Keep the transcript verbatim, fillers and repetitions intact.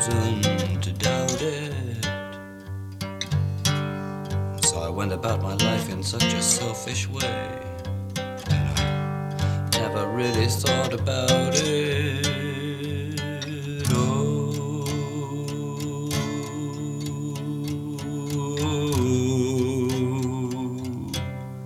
reason to doubt it. So I went about my life in such a selfish way, and I never really thought about it.